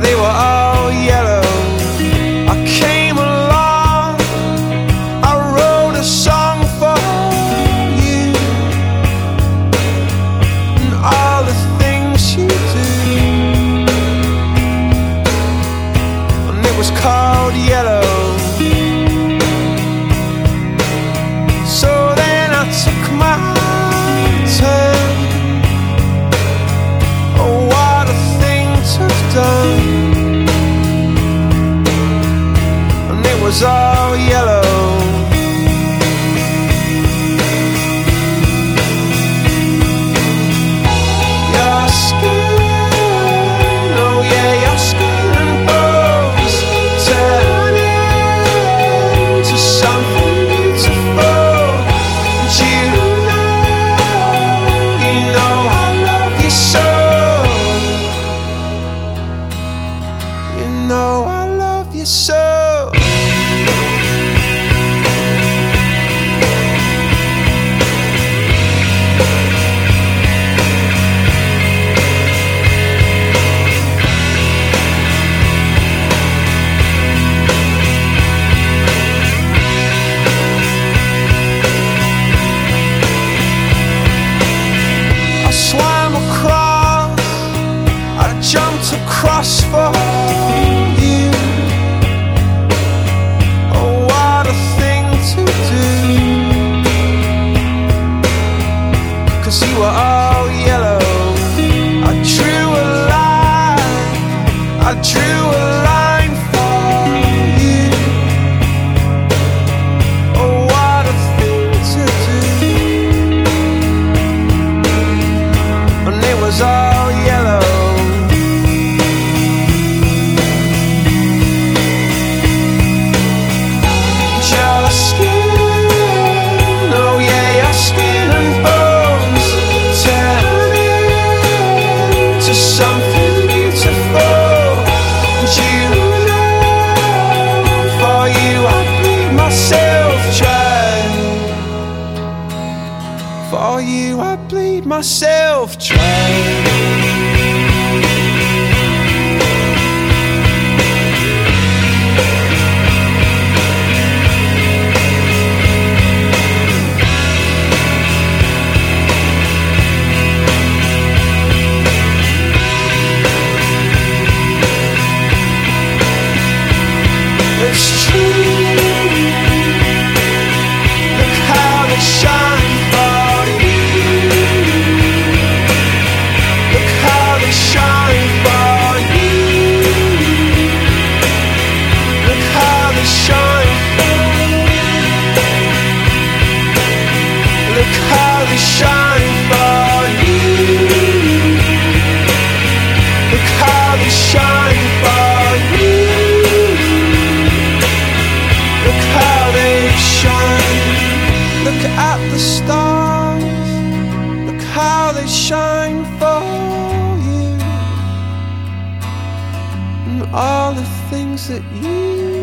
they were all yellow. I came along, I wrote a song for you, and all the things you do, and it was called Yellow. So then I took my turn. Oh, what a thing to have done. And it was all yellow. Your skin, oh yeah, your skin and bones turn into something beautiful. And you know I love you so. You know I love you so. I swam across, I jumped across for you. Oh, what a thing to do, 'cause you were all yellow. I drew a line, I drew a line for you. Oh, what a thing to do, and it was all yellow. Your skin, oh yeah, your skin and bones turn into something beautiful. And you know, for you I'd bleed myself dry. For you I'd bleed myself dry. It's true. Look how they shine for you. Look how they shine for you. Look how they shine for you. Look how they shine for you. Look how they shine for you. Look how they shine. Look at the stars. Look how they shine for you, and all the things that you